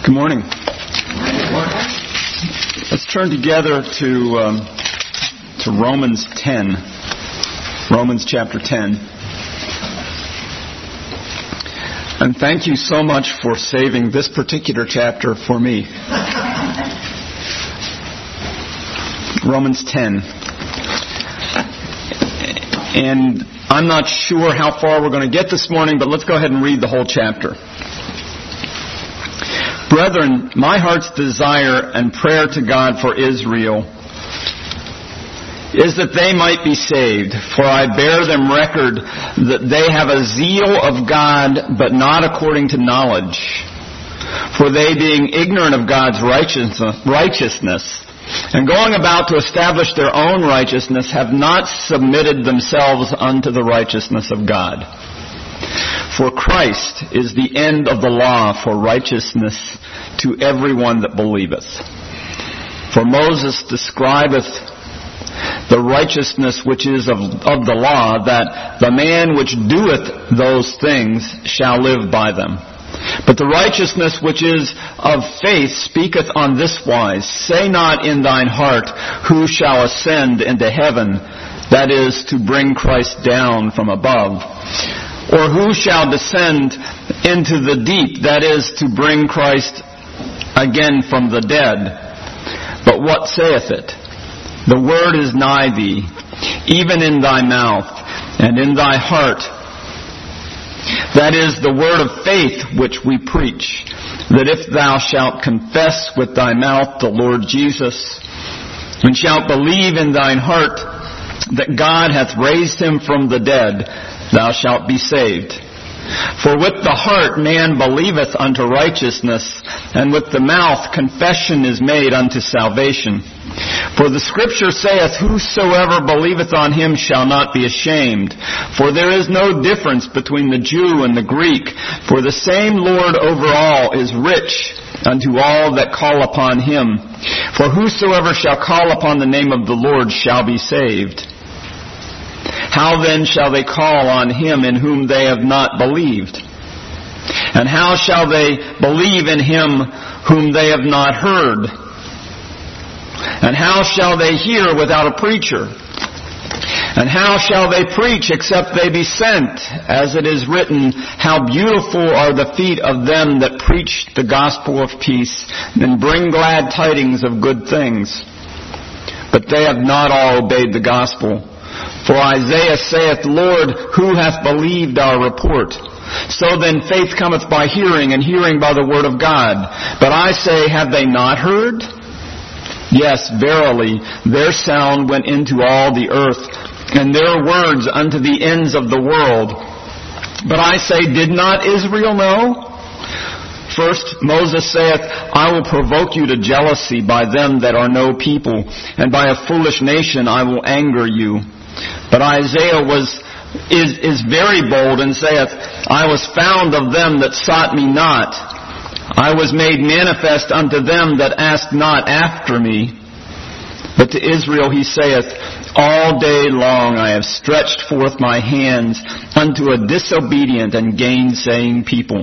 Good morning. Let's turn together to Romans 10. Romans chapter 10. And thank you so much for saving this particular chapter for me. Romans 10. And I'm not sure how far we're going to get this morning, but let's go ahead and read the whole chapter. Brethren, my heart's desire and prayer to God for Israel is that they might be saved, for I bear them record that they have a zeal of God, but not according to knowledge. For they, being ignorant of God's righteousness, and going about to establish their own righteousness, have not submitted themselves unto the righteousness of God. For Christ is the end of the law for righteousness to everyone that believeth. For Moses describeth the righteousness which is of the law, that the man which doeth those things shall live by them. But the righteousness which is of faith speaketh on this wise, say not in thine heart, who shall ascend into heaven, that is, to bring Christ down from above, or who shall descend into the deep, that is, to bring Christ again from the dead. But what saith it? The word is nigh thee, even in thy mouth and in thy heart. That is the word of faith which we preach, that if thou shalt confess with thy mouth the Lord Jesus, and shalt believe in thine heart that God hath raised him from the dead, thou shalt be saved. For with the heart man believeth unto righteousness, and with the mouth confession is made unto salvation. For the Scripture saith, whosoever believeth on him shall not be ashamed. For there is no difference between the Jew and the Greek, for the same Lord over all is rich unto all that call upon him. For whosoever shall call upon the name of the Lord shall be saved. How then shall they call on him in whom they have not believed? And how shall they believe in him whom they have not heard? And how shall they hear without a preacher? And how shall they preach except they be sent? As it is written, how beautiful are the feet of them that preach the gospel of peace, and bring glad tidings of good things. But they have not all obeyed the gospel. For Isaiah saith, Lord, who hath believed our report? So then faith cometh by hearing, and hearing by the word of God. But I say, have they not heard? Yes, verily, their sound went into all the earth, and their words unto the ends of the world. But I say, did not Israel know? First, Moses saith, I will provoke you to jealousy by them that are no people, and by a foolish nation I will anger you. But Isaiah is very bold and saith, I was found of them that sought me not. I was made manifest unto them that asked not after me. But to Israel he saith, all day long I have stretched forth my hands unto a disobedient and gainsaying people.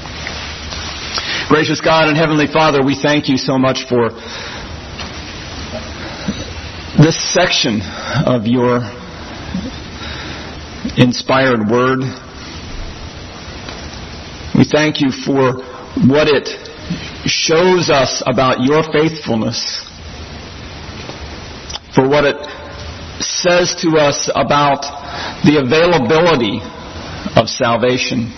Gracious God and Heavenly Father, we thank you so much for this section of your inspired word. We thank you for what it shows us about your faithfulness, for what it says to us about the availability of salvation.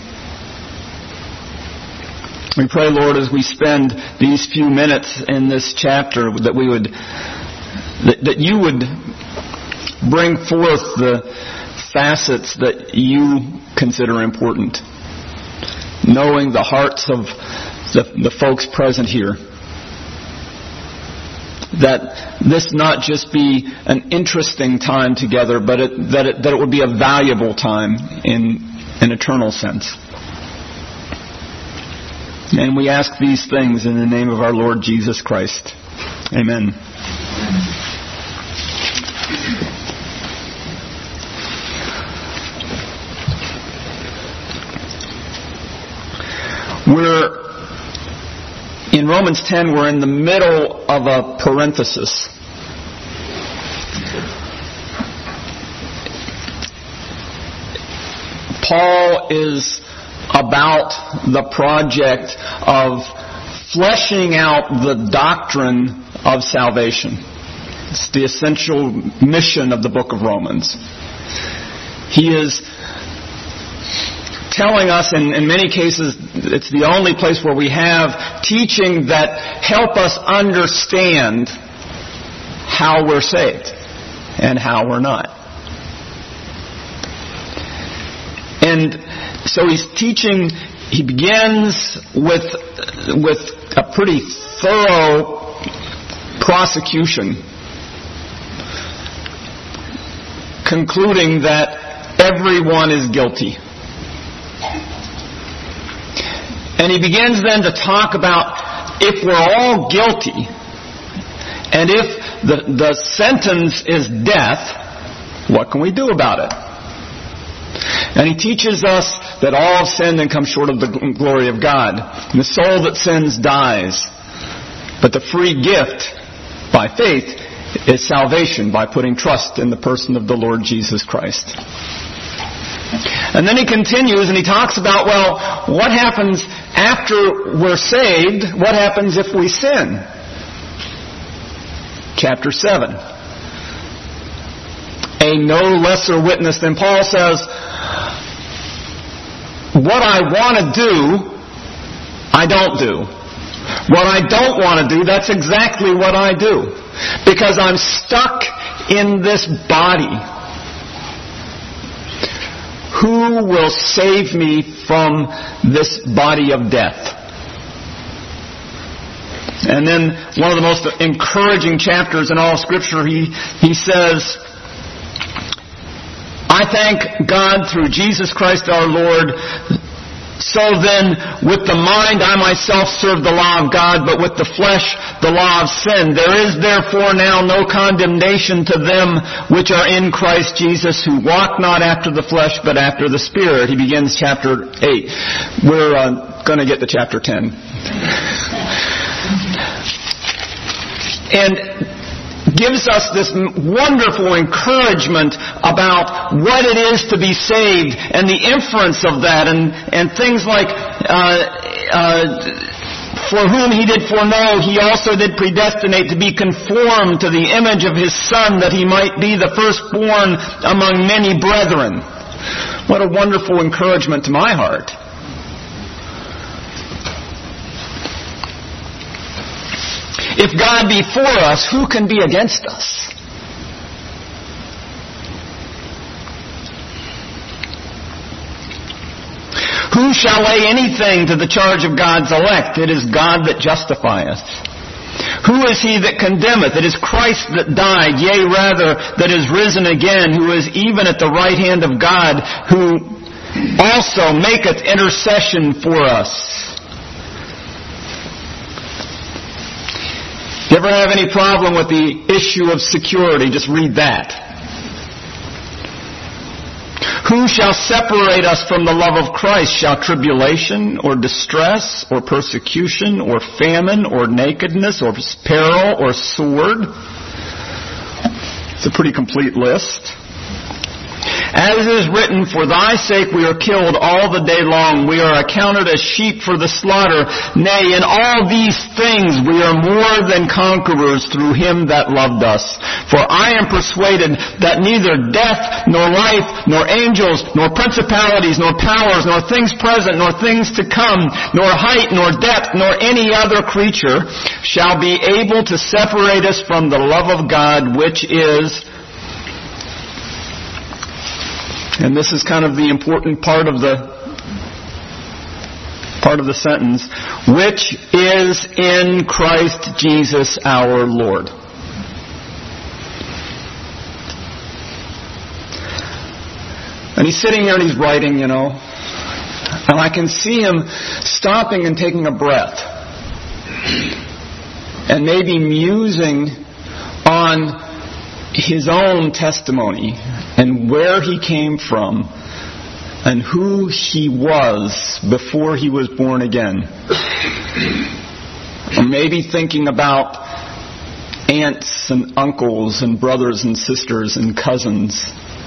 We pray, Lord, as we spend these few minutes in this chapter, that you would bring forth the facets that you consider important, knowing the hearts of the folks present here. That this not just be an interesting time together, but that it would be a valuable time in an eternal sense. And we ask these things in the name of our Lord Jesus Christ. Amen. We're In Romans 10, we're in the middle of a parenthesis. Paul is about the project of fleshing out the doctrine of salvation. It's the essential mission of the book of Romans. He is telling us, in many cases, it's the only place where we have teaching that help us understand how we're saved and how we're not. And so he's teaching, he begins with a pretty thorough prosecution, concluding that everyone is guilty. And he begins then to talk about if we're all guilty, and if the sentence is death, what can we do about it? And he teaches us that all have sinned and come short of the glory of God. And the soul that sins dies. But the free gift by faith is salvation by putting trust in the person of the Lord Jesus Christ. And then he continues and he talks about, well, what happens after we're saved? What happens if we sin? Chapter 7. A no lesser witness than Paul says, what I want to do, I don't do. What I don't want to do, that's exactly what I do. Because I'm stuck in this body. Who will save me from this body of death? And then one of the most encouraging chapters in all Scripture, he says, I thank God through Jesus Christ our Lord. So then, with the mind I myself serve the law of God, but with the flesh the law of sin. There is therefore now no condemnation to them which are in Christ Jesus, who walk not after the flesh, but after the Spirit. He begins chapter 8. We're going to get to chapter 10. And gives us this wonderful encouragement about what it is to be saved and the inference of that, and things like for whom he did foreknow, he also did predestinate to be conformed to the image of his Son, that he might be the firstborn among many brethren. What a wonderful encouragement to my heart. If God be for us, who can be against us? Who shall lay anything to the charge of God's elect? It is God that justifieth. Who is he that condemneth? It is Christ that died, yea, rather, that is risen again, who is even at the right hand of God, who also maketh intercession for us. You ever have any problem with the issue of security? Just read that. Who shall separate us from the love of Christ? Shall tribulation, or distress, or persecution, or famine, or nakedness, or peril, or sword? It's a pretty complete list. As it is written, for thy sake we are killed all the day long. We are accounted as sheep for the slaughter. Nay, in all these things we are more than conquerors through him that loved us. For I am persuaded that neither death, nor life, nor angels, nor principalities, nor powers, nor things present, nor things to come, nor height, nor depth, nor any other creature shall be able to separate us from the love of God, which is... And this is kind of the important part of the sentence, which is in Christ Jesus our Lord. And he's sitting here and he's writing, and I can see him stopping and taking a breath and maybe musing on his own testimony and where he came from and who he was before he was born again. Or maybe thinking about aunts and uncles and brothers and sisters and cousins.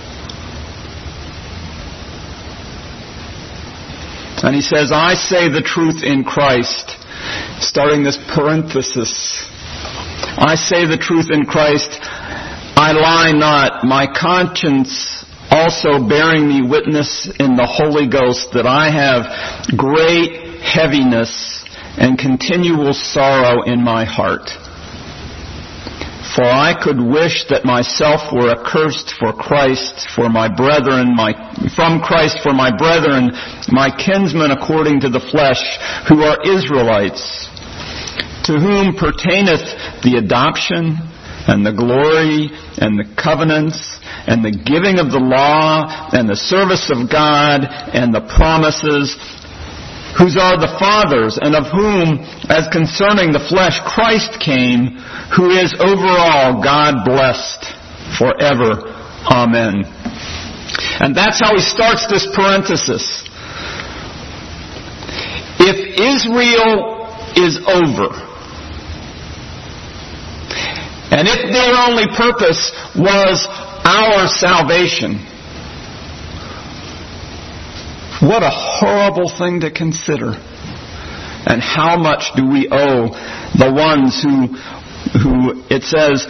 And he says, I say the truth in Christ, starting this parenthesis. I say the truth in Christ, I lie not, my conscience also bearing me witness in the Holy Ghost that I have great heaviness and continual sorrow in my heart. For I could wish that myself were accursed for Christ, for my brethren, from Christ for my brethren, my kinsmen according to the flesh, who are Israelites, to whom pertaineth the adoption and the glory and the covenants and the giving of the law and the service of God and the promises, whose are the fathers, and of whom, as concerning the flesh, Christ came, who is over all God blessed forever. Amen. And that's how he starts this parenthesis. If Israel is over, and if their only purpose was our salvation, what a horrible thing to consider. And how much do we owe the ones who it says,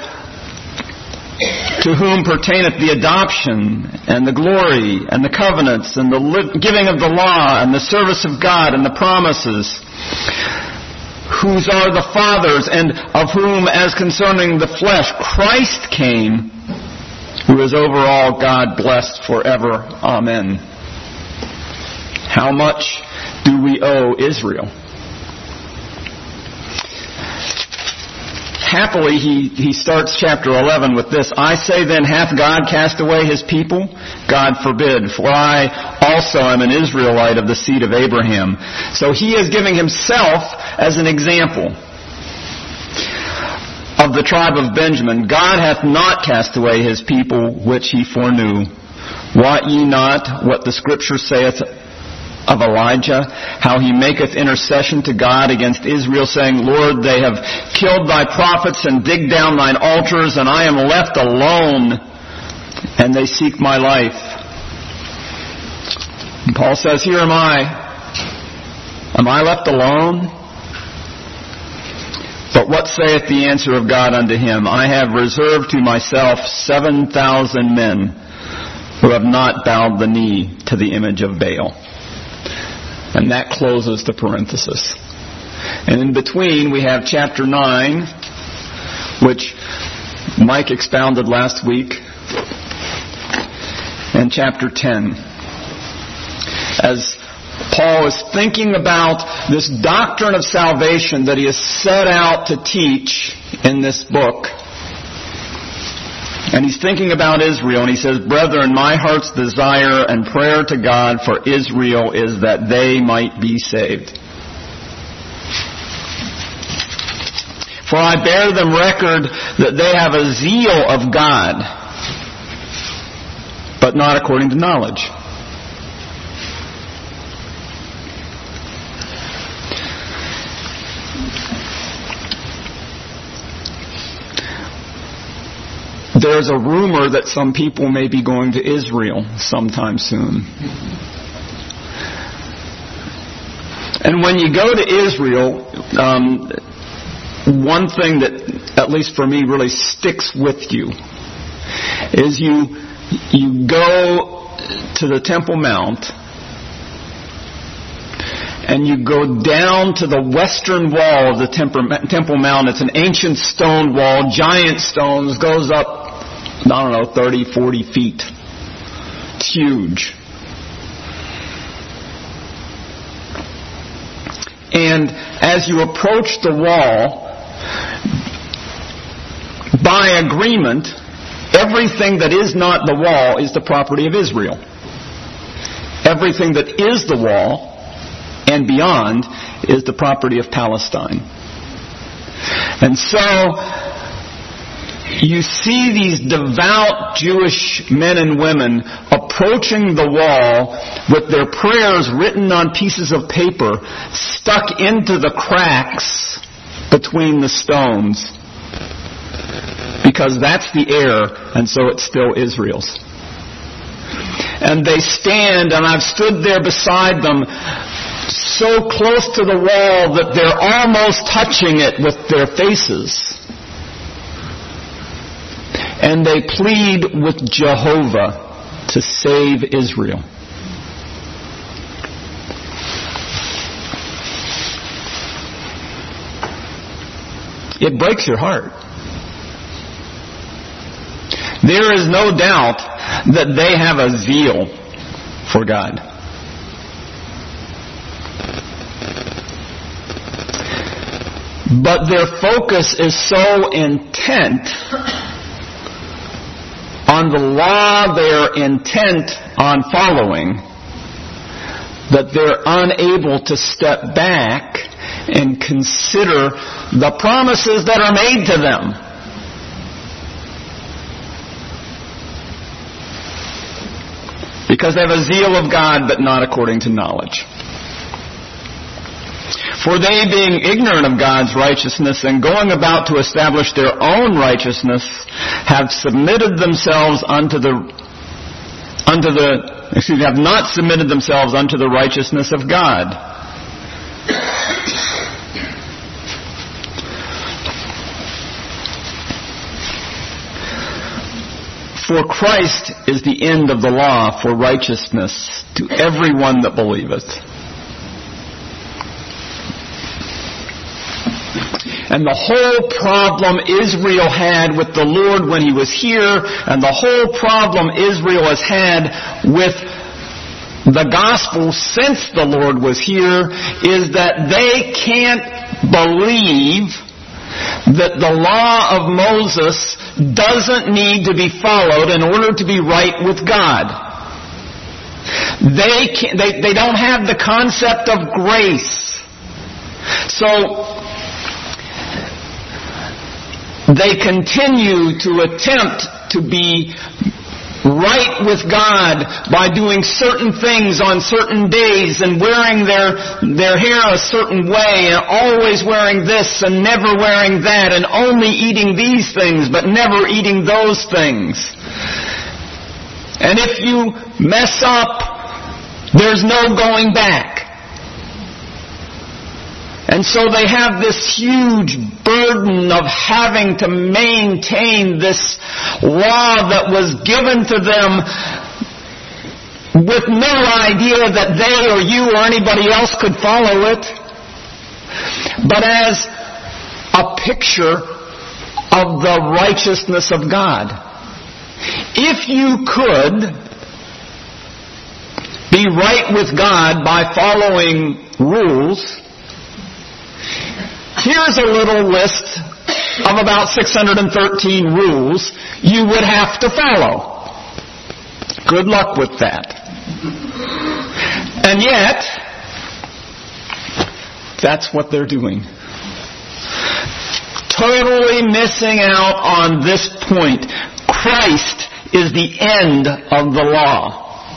to whom pertaineth the adoption and the glory and the covenants and the giving of the law and the service of God and the promises, whose are the fathers, and of whom, as concerning the flesh, Christ came, who is over all God blessed forever. Amen. How much do we owe Israel? Happily, he starts chapter 11 with this. I say then, hath God cast away his people? God forbid, for I also am an Israelite of the seed of Abraham. So he is giving himself as an example of the tribe of Benjamin. God hath not cast away his people which he foreknew. Wot ye not what the Scripture saith of Elijah, how he maketh intercession to God against Israel, saying, Lord, they have killed thy prophets and digged down thine altars, and I am left alone, and they seek my life. And Paul says, here am I. Am I left alone? But what saith the answer of God unto him? I have reserved to myself 7,000 men who have not bowed the knee to the image of Baal. And that closes the parenthesis. And in between we have chapter 9, which Mike expounded last week, and chapter 10. As Paul is thinking about this doctrine of salvation that he has set out to teach in this book. And he's thinking about Israel, and he says, Brethren, my heart's desire and prayer to God for Israel is that they might be saved. For I bear them record that they have a zeal of God, but not according to knowledge. There's a rumor that some people may be going to Israel sometime soon. And when you go to Israel, one thing that, at least for me, really sticks with you is you go to the Temple Mount and you go down to the western wall of the Temple Mount. It's an ancient stone wall, giant stones, goes up, 30, 40 feet. It's huge. And as you approach the wall, by agreement, everything that is not the wall is the property of Israel. Everything that is the wall and beyond is the property of Palestine. And so you see these devout Jewish men and women approaching the wall with their prayers written on pieces of paper stuck into the cracks between the stones, because that's the heir, and so it's still Israel's. And they stand, and I've stood there beside them, so close to the wall that they're almost touching it with their faces. And they plead with Jehovah to save Israel. It breaks your heart. There is no doubt that they have a zeal for God. But their focus is so intent on the law they're intent on following that they're unable to step back and consider the promises that are made to them. Because they have a zeal of God, but not according to knowledge. For they, being ignorant of God's righteousness and going about to establish their own righteousness, have submitted themselves have not submitted themselves unto the righteousness of God. For Christ is the end of the law for righteousness to everyone that believeth. And the whole problem Israel had with the Lord when He was here, and the whole problem Israel has had with the gospel since the Lord was here, is that they can't believe that the law of Moses doesn't need to be followed in order to be right with God. They don't have the concept of grace. So they continue to attempt to be right with God by doing certain things on certain days and wearing their hair a certain way and always wearing this and never wearing that and only eating these things but never eating those things. And if you mess up, there's no going back. And so they have this huge burden of having to maintain this law that was given to them with no idea that they or you or anybody else could follow it, but as a picture of the righteousness of God. If you could be right with God by following rules, here's a little list of about 613 rules you would have to follow. Good luck with that. And yet, that's what they're doing. Totally missing out on this point. Christ is the end of the law.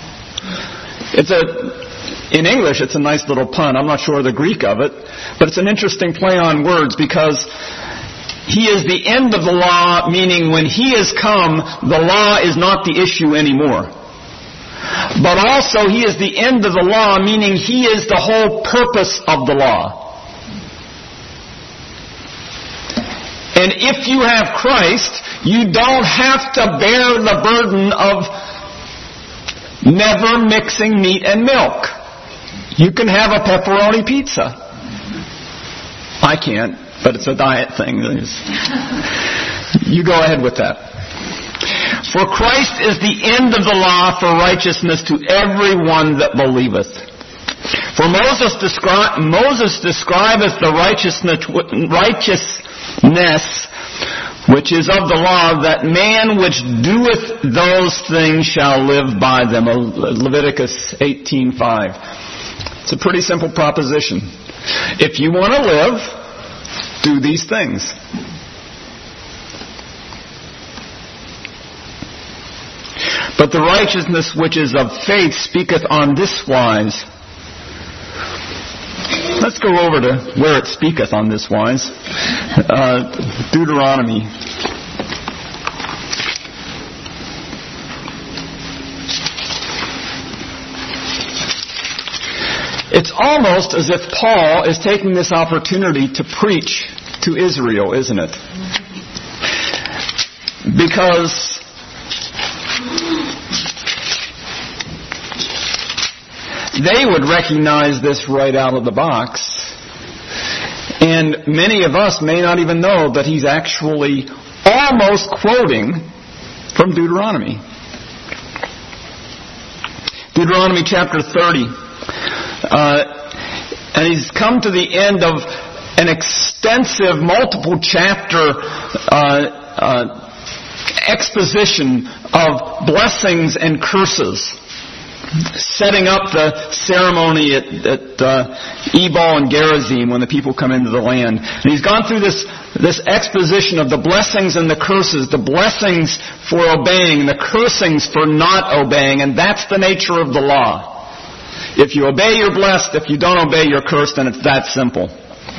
In English, it's a nice little pun. I'm not sure the Greek of it, but it's an interesting play on words because He is the end of the law, meaning when He has come, the law is not the issue anymore. But also He is the end of the law, meaning He is the whole purpose of the law. And if you have Christ, you don't have to bear the burden of never mixing meat and milk. You can have a pepperoni pizza. I can't, but it's a diet thing. You go ahead with that. For Christ is the end of the law for righteousness to everyone that believeth. For Moses describeth the righteousness which is of the law, that man which doeth those things shall live by them. Leviticus 18:5. It's a pretty simple proposition. If you want to live, do these things. But the righteousness which is of faith speaketh on this wise. Let's go over to where it speaketh on this wise. Deuteronomy. It's almost as if Paul is taking this opportunity to preach to Israel, isn't it? Because they would recognize this right out of the box. And many of us may not even know that he's actually almost quoting from Deuteronomy. Deuteronomy chapter 30. And he's come to the end of an extensive, multiple chapter exposition of blessings and curses, setting up the ceremony at Ebal and Gerizim when the people come into the land. And he's gone through this exposition of the blessings and the curses, the blessings for obeying, the cursings for not obeying, and that's the nature of the law. If you obey, you're blessed. If you don't obey, you're cursed, and it's that simple.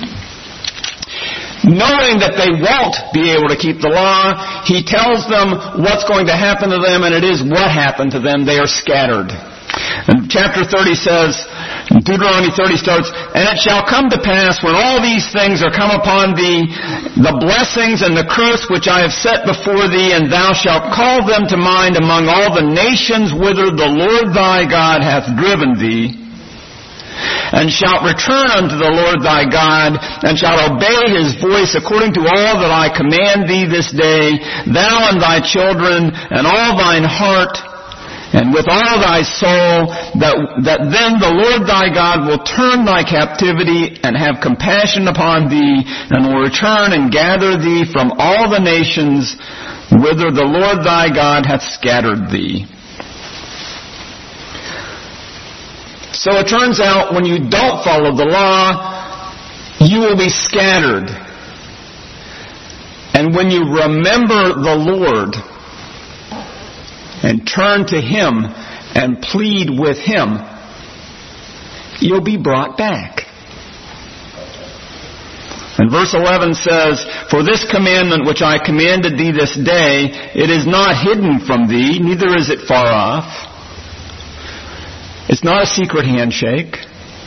Knowing that they won't be able to keep the law, he tells them what's going to happen to them, and it is what happened to them. They are scattered. And chapter 30 says, Deuteronomy 30 starts, "And it shall come to pass when all these things are come upon thee, the blessings and the curse which I have set before thee, and thou shalt call them to mind among all the nations whither the Lord thy God hath driven thee, and shalt return unto the Lord thy God, and shalt obey his voice according to all that I command thee this day, thou and thy children, and all thine heart, and with all thy soul, that then the Lord thy God will turn thy captivity and have compassion upon thee, and will return and gather thee from all the nations whither the Lord thy God hath scattered thee." So it turns out when you don't follow the law, you will be scattered. And when you remember the Lord and turn to him and plead with him, you'll be brought back. And verse 11 says, "For this commandment which I commanded thee this day, it is not hidden from thee, neither is it far off." It's not a secret handshake.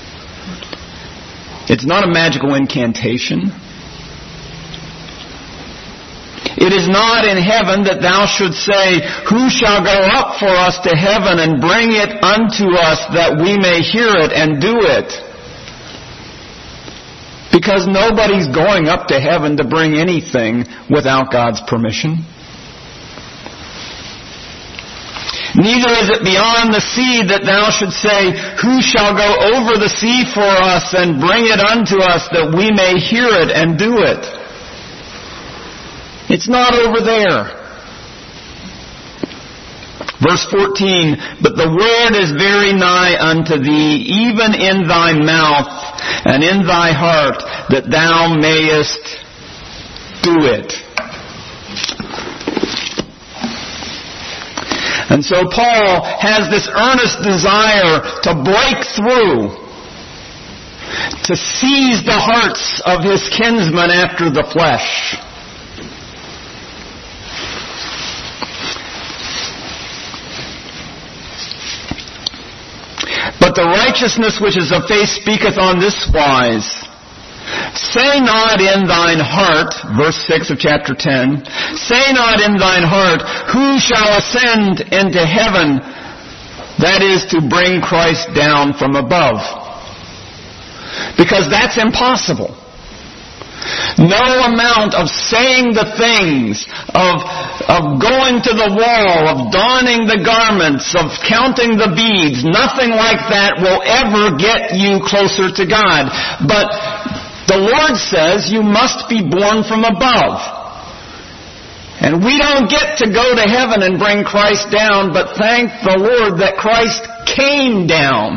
It's not a magical incantation. It is not in heaven that thou should say, "Who shall go up for us to heaven and bring it unto us that we may hear it and do it?" Because nobody's going up to heaven to bring anything without God's permission. Neither is it beyond the sea that thou should say, "Who shall go over the sea for us and bring it unto us that we may hear it and do it?" It's not over there. Verse 14, "But the word is very nigh unto thee, even in thy mouth and in thy heart, that thou mayest do it." And so Paul has this earnest desire to break through, to seize the hearts of his kinsmen after the flesh. "But the righteousness which is of faith speaketh on this wise. Say not in thine heart," verse 6 of chapter 10, "Say not in thine heart, who shall ascend into heaven?" That is to bring Christ down from above. Because that's impossible. No amount of saying the things, of going to the wall, of donning the garments, of counting the beads, nothing like that will ever get you closer to God. But the Lord says you must be born from above. And we don't get to go to heaven and bring Christ down, but thank the Lord that Christ came down.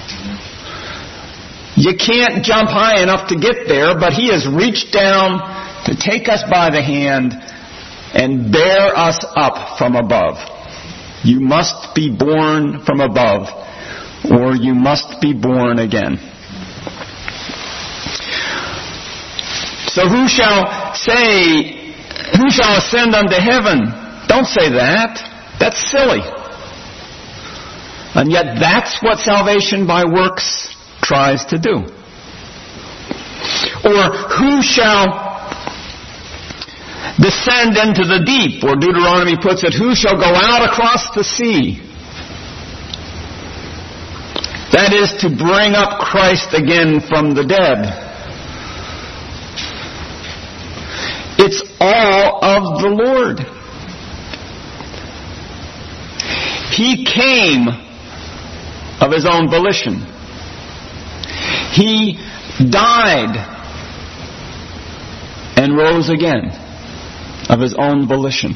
You can't jump high enough to get there, but He has reached down to take us by the hand and bear us up from above. You must be born from above, or you must be born again. So who shall say, who shall ascend unto heaven? Don't say that. That's silly. And yet that's what salvation by works tries to do. Or who shall descend into the deep? Or Deuteronomy puts it, who shall go out across the sea? That is to bring up Christ again from the dead. It's all of the Lord. He came of His own volition. He died and rose again of His own volition.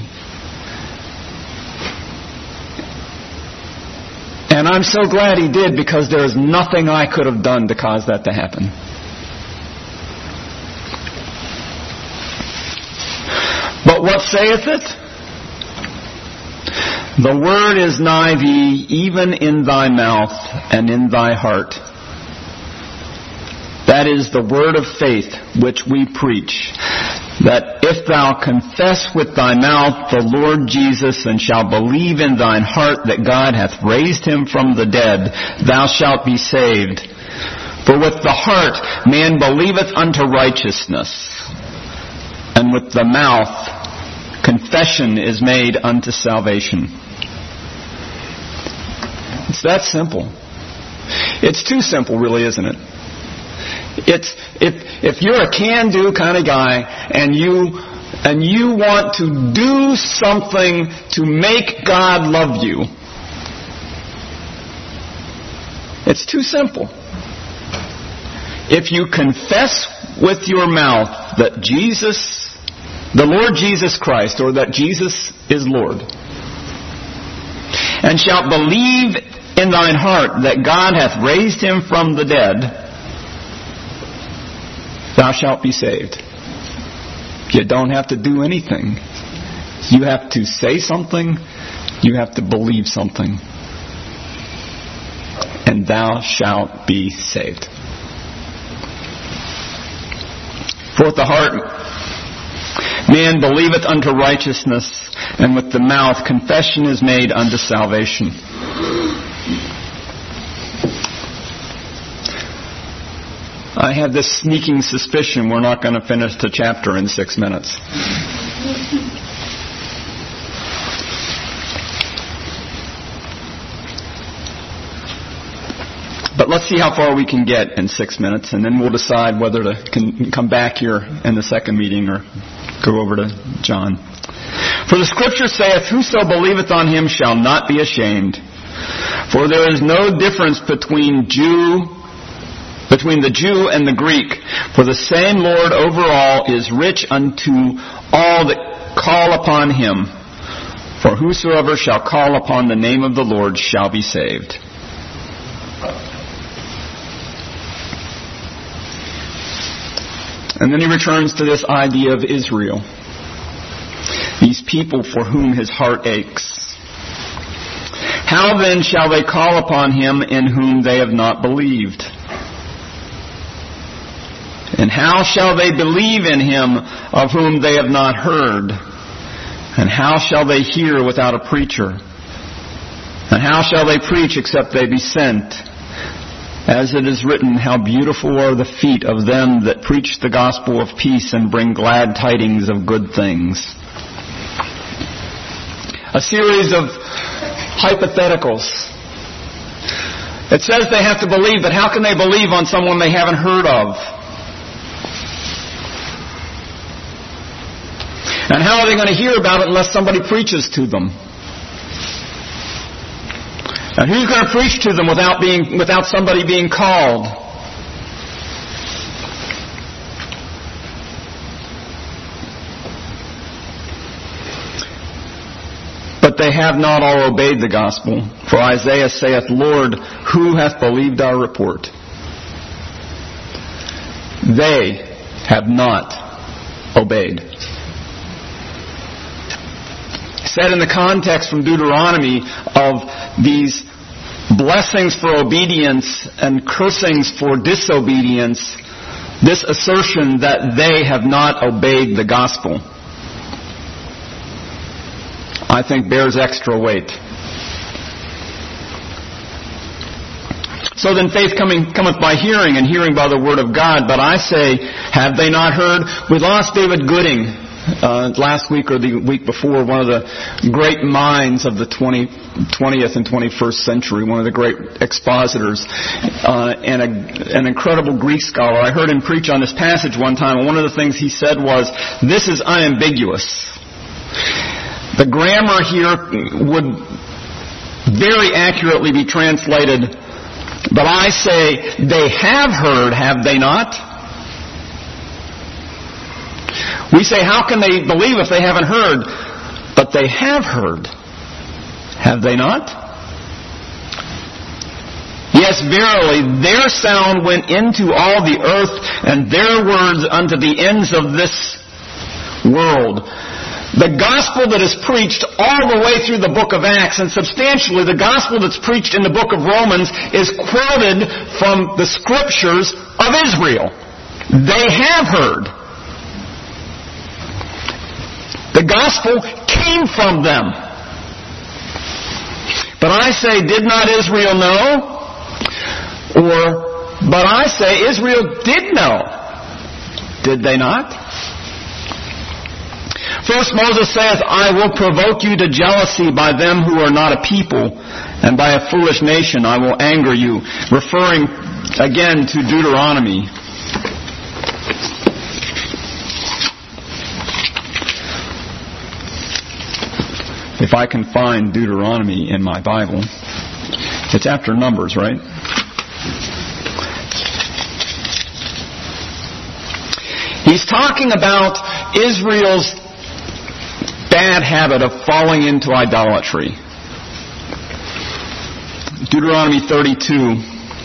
And I'm so glad He did, because there is nothing I could have done to cause that to happen. But what saith it? The word is nigh thee, even in thy mouth and in thy heart. That is the word of faith which we preach, that if thou confess with thy mouth the Lord Jesus, and shalt believe in thine heart that God hath raised Him from the dead, thou shalt be saved. For with the heart man believeth unto righteousness, and with the mouth confession is made unto salvation. It's that simple. It's too simple, really, isn't it? It's if you're a can-do kind of guy and you want to do something to make God love you, it's too simple. If you confess with your mouth that Jesus, the Lord Jesus Christ, or that Jesus is Lord, and shalt believe in thine heart that God hath raised Him from the dead, thou shalt be saved. You don't have to do anything. You have to say something. You have to believe something. And thou shalt be saved. For with the heart man believeth unto righteousness, and with the mouth confession is made unto salvation. I have this sneaking suspicion we're not going to finish the chapter in 6 minutes. But let's see how far we can get in 6 minutes, and then we'll decide whether to come back here in the second meeting or go over to John. For the Scripture saith, whoso believeth on Him shall not be ashamed. For there is no difference between the Jew and the Greek. For the same Lord over all is rich unto all that call upon Him. For whosoever shall call upon the name of the Lord shall be saved. And then he returns to this idea of Israel. These people for whom His heart aches. How then shall they call upon Him in whom they have not believed? And how shall they believe in Him of whom they have not heard? And how shall they hear without a preacher? And how shall they preach except they be sent? As it is written, how beautiful are the feet of them that preach the gospel of peace and bring glad tidings of good things. A series of hypotheticals. It says they have to believe, but how can they believe on someone they haven't heard of? And how are they going to hear about it unless somebody preaches to them? And who's going to preach to them without somebody being called? But they have not all obeyed the gospel. For Isaiah saith, Lord, who hath believed our report? They have not obeyed. Said in the context from Deuteronomy of these blessings for obedience and cursings for disobedience, this assertion that they have not obeyed the gospel, I think bears extra weight. So then faith cometh by hearing, and hearing by the word of God. But I say, have they not heard? We lost David Gooding last week or the week before, one of the great minds of the 20th and 21st century, one of the great expositors, and an incredible Greek scholar. I heard him preach on this passage one time, and one of the things he said was, this is unambiguous. The grammar here would very accurately be translated, but I say, they have heard, have they not? We say, how can they believe if they haven't heard? But they have heard, have they not? Yes, verily, their sound went into all the earth, and their words unto the ends of this world. The gospel that is preached all the way through the book of Acts, and substantially the gospel that's preached in the book of Romans, is quoted from the scriptures of Israel. They have heard. The gospel came from them. But I say, did not Israel know? But I say, Israel did know. Did they not? First Moses saith, I will provoke you to jealousy by them who are not a people, and by a foolish nation I will anger you. Referring again to Deuteronomy. If I can find Deuteronomy in my Bible. It's after Numbers, right? He's talking about Israel's bad habit of falling into idolatry. Deuteronomy 32.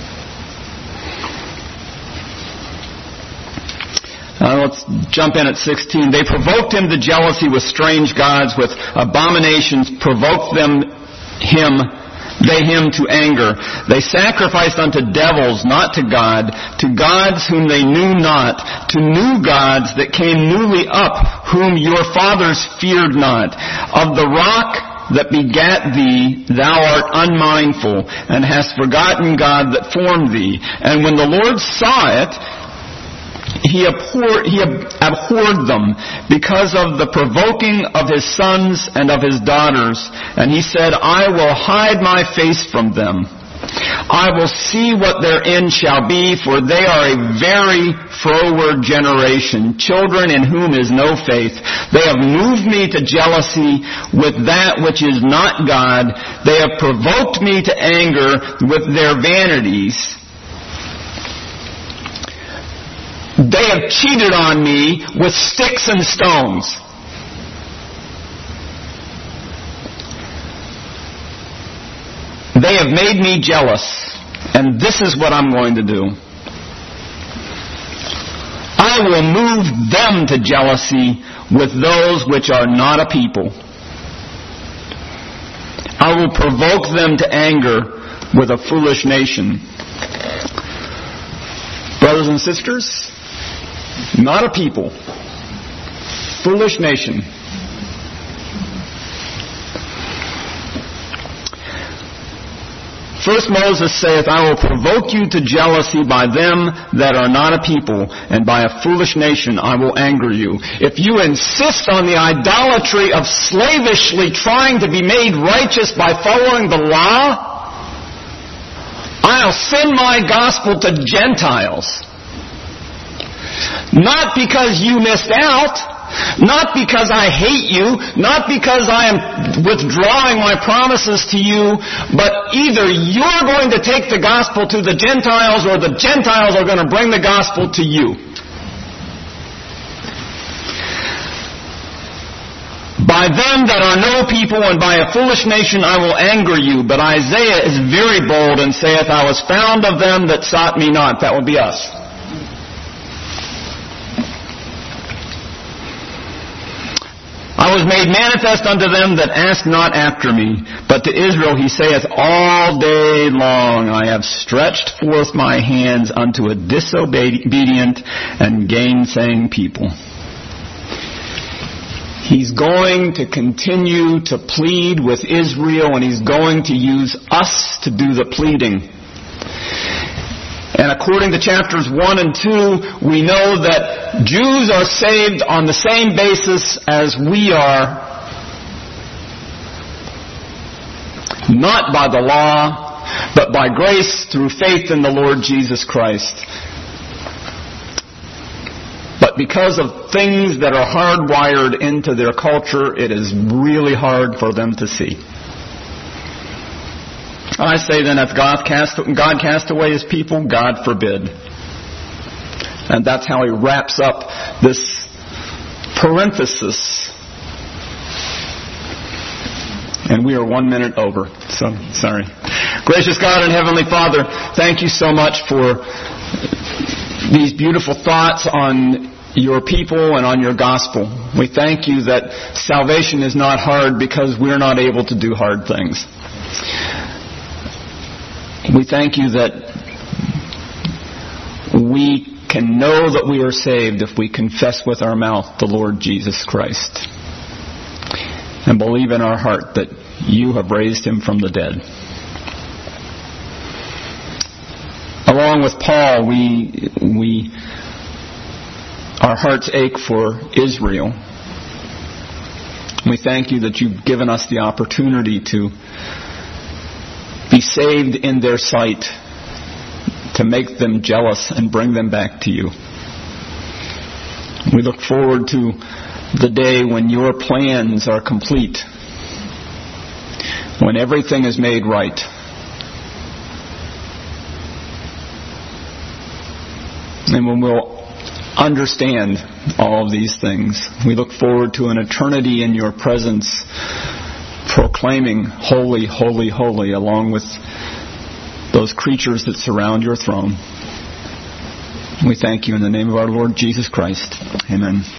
Let's jump in at 16. They provoked him to jealousy with strange gods, with abominations provoked him to anger. They sacrificed unto devils, not to God, to gods whom they knew not, to new gods that came newly up, whom your fathers feared not. Of the rock that begat thee, thou art unmindful, and hast forgotten God that formed thee. And when the Lord saw it, he abhorred them because of the provoking of his sons and of his daughters. And he said, I will hide my face from them. I will see what their end shall be, for they are a very froward generation, children in whom is no faith. They have moved me to jealousy with that which is not God. They have provoked me to anger with their vanities. They have cheated on me with sticks and stones. They have made me jealous, and this is what I'm going to do. I will move them to jealousy with those which are not a people. I will provoke them to anger with a foolish nation. Brothers and sisters, not a people, foolish nation. First Moses saith, I will provoke you to jealousy by them that are not a people, and by a foolish nation I will anger you. If you insist on the idolatry of slavishly trying to be made righteous by following the law, I'll send my gospel to Gentiles. Not because you missed out, not because I hate you, not because I am withdrawing my promises to you, but either you're going to take the gospel to the Gentiles or the Gentiles are going to bring the gospel to you. By them that are no people and by a foolish nation I will anger you. But Isaiah is very bold and saith, I was found of them that sought me not. That would be us. I I was made manifest unto them that ask not after me. But to Israel he saith, all day long I have stretched forth my hands unto a disobedient and gainsaying people. He's going to continue to plead with Israel, and he's going to use us to do the pleading. And according to chapters 1 and 2, we know that Jews are saved on the same basis as we are, not by the law, but by grace through faith in the Lord Jesus Christ. But because of things that are hardwired into their culture, it is really hard for them to see. I say then, if God cast away His people, God forbid. And that's how he wraps up this parenthesis. And we are 1 minute over, so sorry. Gracious God and Heavenly Father, thank you so much for these beautiful thoughts on your people and on your gospel. We thank you that salvation is not hard because we're not able to do hard things. We thank you that we can know that we are saved if we confess with our mouth the Lord Jesus Christ and believe in our heart that you have raised him from the dead. Along with Paul, our hearts ache for Israel. We thank you that you've given us the opportunity to be saved in their sight, to make them jealous and bring them back to you. We look forward to the day when your plans are complete, when everything is made right. And when we'll understand all of these things. We look forward to an eternity in your presence, proclaiming, holy, holy, holy, along with those creatures that surround your throne. We thank you in the name of our Lord Jesus Christ. Amen.